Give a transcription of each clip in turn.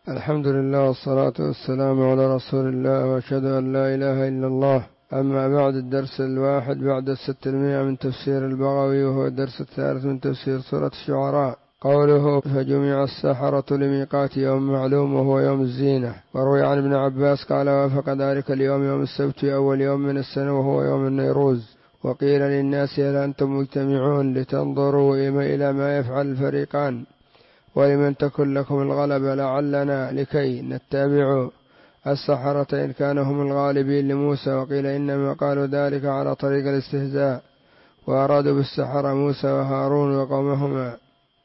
الحمد لله والصلاة والسلام على رسول الله، وأشهد أن لا إله إلا الله. أما بعد، الدرس 1 بعد 600 من تفسير البغوي، وهو الدرس 3 من تفسير سورة الشعراء. قوله: فجمع السحرة لميقات يوم معلوم وهو يوم الزينة. وروي عن ابن عباس قال: وافق ذلك اليوم يوم السبت أول يوم من السنة وهو يوم النيروز. وقيل للناس: هل أنتم مجتمعون لتنظروا إلى ما يفعل الفريقان، ولمن تكن لكم الغلبة لعلنا لكي نتبع السحرة إن كانوا هم الغالبين لموسى. وقيل إنما قالوا ذلك على طريق الاستهزاء، وأرادوا بالسحرة موسى وهارون وقومهما.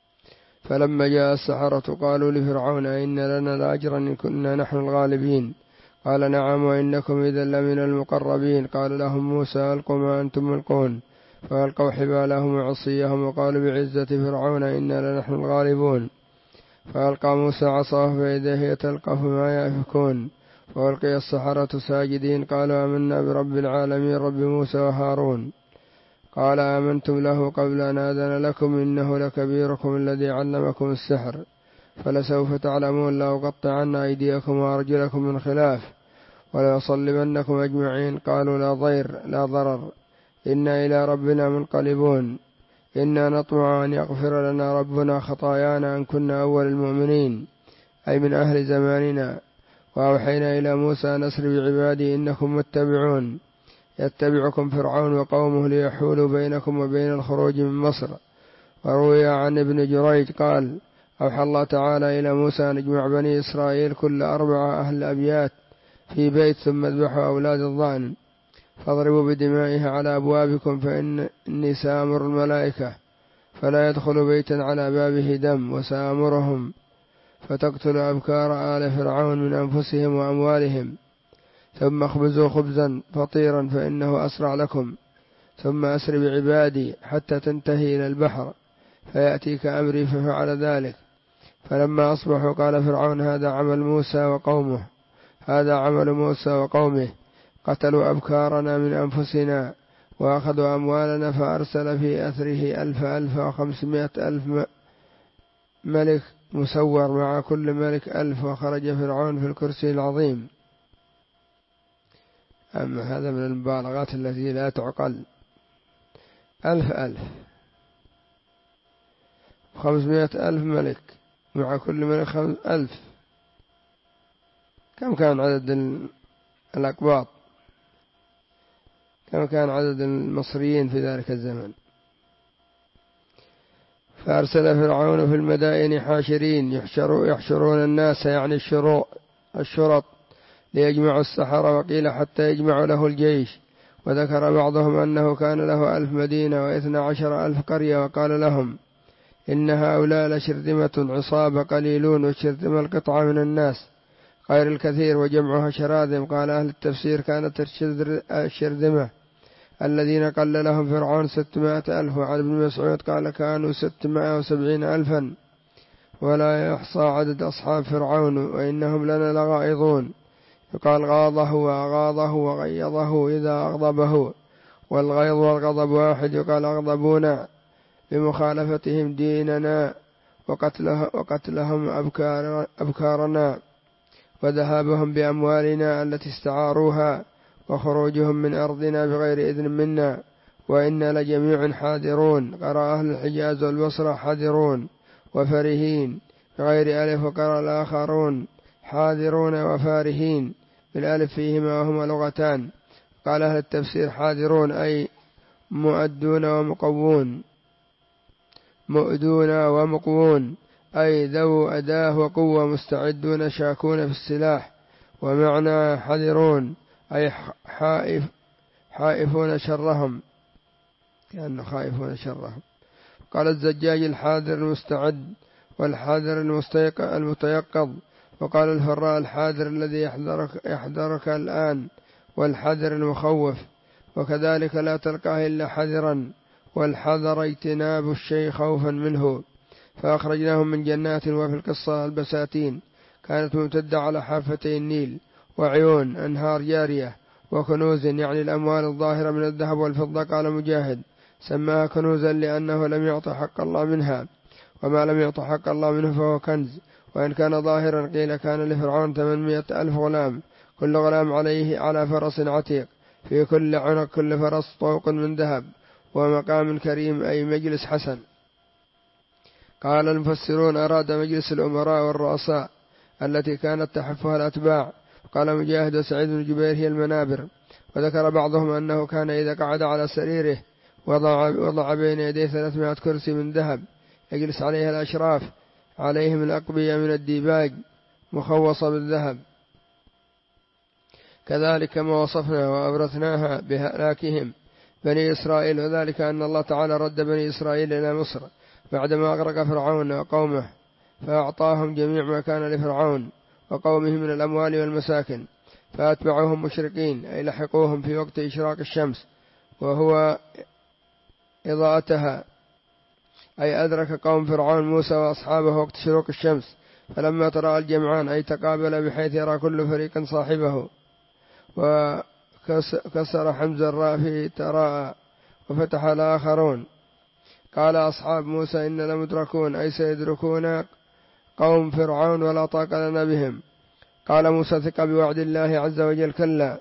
فلما جاء السحرة قالوا لفرعون: إن لنا لأجرا إن كنا نحن الغالبين. قال: نعم، وإنكم إذا لمن المقربين. قال لهم موسى: ألقوا ما أنتم ملقون. فألقوا حبالهم وعصيهم وقالوا بعزة فرعون إنا لنحن الغالبون. فألقى موسى عصاه فإذا هي تلقف ما يأفكون. فألقي السحرة ساجدين قالوا: آمنا برب العالمين رب موسى وهارون. قال: آمنتم له قبل أن آذن لكم إنه لكبيركم الذي علمكم السحر، فلسوف تعلمون لأقطعن أيديكم وأرجلكم من خلاف وليصلبنكم أجمعين. قالوا: لا ضير لا ضرر، إنا إلى ربنا منقلبون. إنا نطمع أن يغفر لنا ربنا خطايانا أن كنا أول المؤمنين، أي من أهل زماننا. وأوحينا إلى موسى أن أسر بعبادي إنكم متبعون، يتبعكم فرعون وقومه ليحولوا بينكم وبين الخروج من مصر. وروي عن ابن جريج قال: أوحى الله تعالى إلى موسى أن اجمع بني إسرائيل كل 4 أهل أبيات في بيت، ثم اذبحوا أولاد الضأن فاضربوا بدمائها على أبوابكم، فإني سأمر الملائكة فلا يدخل بيتا على بابه دم، وسأمرهم فتقتل أبكار آل فرعون من أنفسهم وأموالهم. ثم اخبزوا خبزا فطيرا فإنه أسرع لكم. ثم أسر بعبادي حتى تنتهي إلى البحر فيأتيك أمري. ففعل ذلك. فلما أصبحوا قال فرعون: هذا عمل موسى وقومه، قتلوا أبكارنا من أنفسنا وأخذوا أموالنا. فأرسل في أثره 1500 ملك مسور مع كل ملك 1000، وخرج فرعون في الكرسي العظيم. أما هذا من المبالغات التي لا تعقل. 1000 500,000 ملك مع كل ملك 1000. كم كان عدد الأقباط؟ كم كان عدد المصريين في ذلك الزمن؟ فأرسل فرعون في المدائن حاشرين يحشرون الناس، يعني الشرط ليجمعوا السحرة. وقيل حتى يجمعوا له الجيش. وذكر بعضهم أنه كان له 1000 مدينة و12,000 قرية. وقال لهم: إن هؤلاء لشرذمة عصابة قليلون، والشرذمة القطعة من الناس غير الكثير، وجمعها شراذم. قال أهل التفسير: كانت الشرذمة الذين قل لهم فرعون 600,000. وعن ابن مسعود قال: كانوا 670,000، ولا يحصى عدد أصحاب فرعون، وإنهم لنا لغائظون. يقال غاضه وأغاضه وغيظه إذا أغضبه، والغيظ والغضب واحد. يقال أغضبونا بمخالفتهم ديننا وقتلهم أبكارنا، وذهابهم بأموالنا التي استعاروها، وخروجهم من أرضنا بغير إذن منا، وإنا لجميع حاذرون. قرأ أهل الحجاز والبصرة حاذرون وفرهين بغير ألف. وقرأ الآخرون حاذرون وفارهين بالألف فيهما وهما لغتان. قال أهل التفسير: حاذرون أي مؤدون ومقوون، أي ذو أداة وقوة، مستعدون شاكون في السلاح. ومعنى حذرون أي حائفون شرهم، كأنه خائفون شرهم. قال الزجاج: الحاذر المستعد، والحاذر المتيقظ. وقال الفراء: الحاذر الذي يحذرك الآن، والحذر المخوف. وكذلك لا تلقاه إلا حذرا، والحذر اجتناب الشيء خوفا منه. فأخرجناهم من جنات. وفي القصة البساتين كانت ممتدة على حافتي النيل، وعيون أنهار جارية، وكنوز، يعني الأموال الظاهرة من الذهب والفضة. قال مجاهد: سماها كنوزا لأنه لم يعط حق الله منها، وما لم يعط حق الله منه فهو كنز. وإن كان ظاهرا قيل كان لفرعون 800,000 غلام، كل غلام على فرس عتيق، في كل عنق كل فرس طوق من ذهب، ومقام كريم أي مجلس حسن. قال المفسرون أراد مجلس الأمراء والرؤساء التي كانت تحفها الأتباع. قال مجاهد وسعيد بن جبير هي المنابر. وذكر بعضهم أنه كان إذا قعد على سريره وضع بين يديه 300 كرسي من ذهب يجلس عليها الأشراف، عليهم الأقبية من الديباج مخوصة بالذهب، كذلك ما وصفنا وأبرثناها بهلاكهم بني إسرائيل. وذلك أن الله تعالى رد بني إسرائيل إلى مصر بعدما أغرق فرعون وقومه، فأعطاهم جميع ما كان لفرعون وقومه من الأموال والمساكن، فأتبعوهم مشرقين أي لحقوهم في وقت إشراق الشمس وهو إضاءتها، أي أدرك قوم فرعون موسى وأصحابه وقت شروق الشمس، فلما تراءى الجمعان أي تقابل بحيث يرى كل فريق صاحبه، وكسر حمز الراء في تراءى وفتح الآخرون. قال أصحاب موسى إن لمدركون أي سيدركون قوم فرعون ولا طاقة لنا بهم. قال موسى ثق بوعد الله عز وجل كلا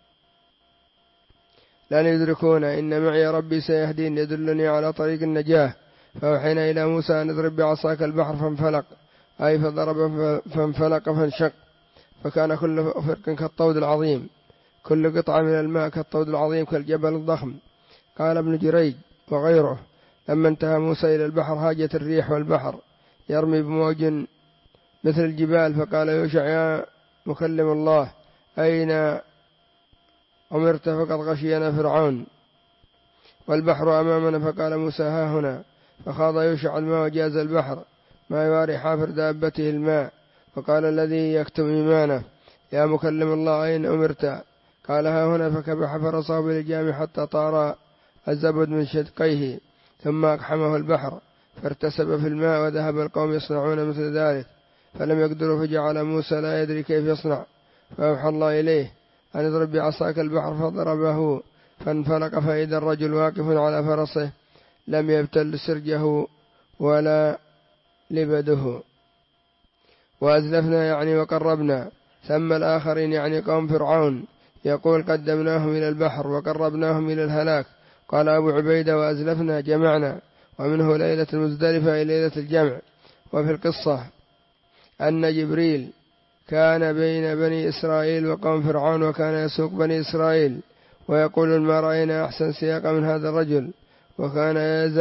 لن يدركون إن معي ربي سيهدين يدلني على طريق النجاة. فأوحينا إلى موسى أن اضرب بعصاك البحر فانفلق أي فضرب فانفلق فانشق، فكان كل فرق كالطود العظيم، كل قطعة من الماء كالطود العظيم كالجبل الضخم. قال ابن جريج وغيره لما انتهى موسى إلى البحر هاجت الريح والبحر يرمي بموج مثل الجبال، فقال يوشع يا مكلم الله أين أمرت؟ فقد غشينا فرعون والبحر أمامنا. فقال موسى ها هنا، فخاض يوشع الماء وجاز البحر ما يواري حافر دابته الماء. فقال الذي يكتم إيمانه يا مكلم الله أين أمرت؟ قال ها هنا، فكبح فرسه بالجام حتى طار الزبد من شدقيه، ثم أقحمه البحر فارتسب في الماء، وذهب القوم يصنعون مثل ذلك فلم يقدروا، فجعل موسى لا يدري كيف يصنع، فأوحى الله إليه أن اضرب بعصاك البحر، فضربه فانفلق، فإذا الرجل واقف على فرسه لم يبتل سرجه ولا لبده. وأزلفنا يعني وقربنا، ثم الآخرين يعني قوم فرعون يقول قدمناهم إلى البحر وقربناهم إلى الهلاك. قال أبو عبيدة وأزلفنا جمعنا، ومنه ليلة المزدلفة إلى ليلة الجمع. وفي القصة أن جبريل كان بين بني إسرائيل وقوم فرعون، وكان يسوق بني إسرائيل ويقول ما رأينا أحسن سياق من هذا الرجل، وكان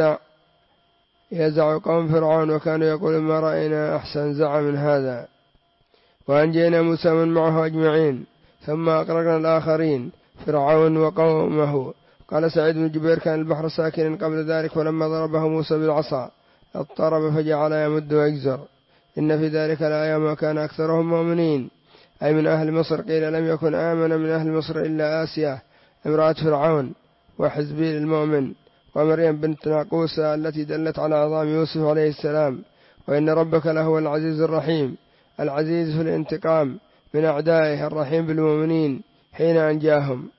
يزع قوم فرعون وكانوا يقول ما رأينا أحسن زع من هذا. وأنجينا موسى من معه أجمعين، ثم أغرقنا الآخرين فرعون وقومه. قال سعيد بن جبير كان البحر ساكنا قبل ذلك، ولما ضربه موسى بالعصا اضطرب فجعل يمد ويجزر. إن في ذلك الآية ما كان أكثرهم مؤمنين أي من أهل مصر. قيل لم يكن آمن من أهل مصر إلا آسيا امرأة فرعون وحزبيل المؤمن ومريم بنت ناقوسة التي دلت على عظام يوسف عليه السلام. وإن ربك لهو العزيز الرحيم، العزيز في الانتقام من أعدائه، الرحيم بالمؤمنين حين أنجاهم.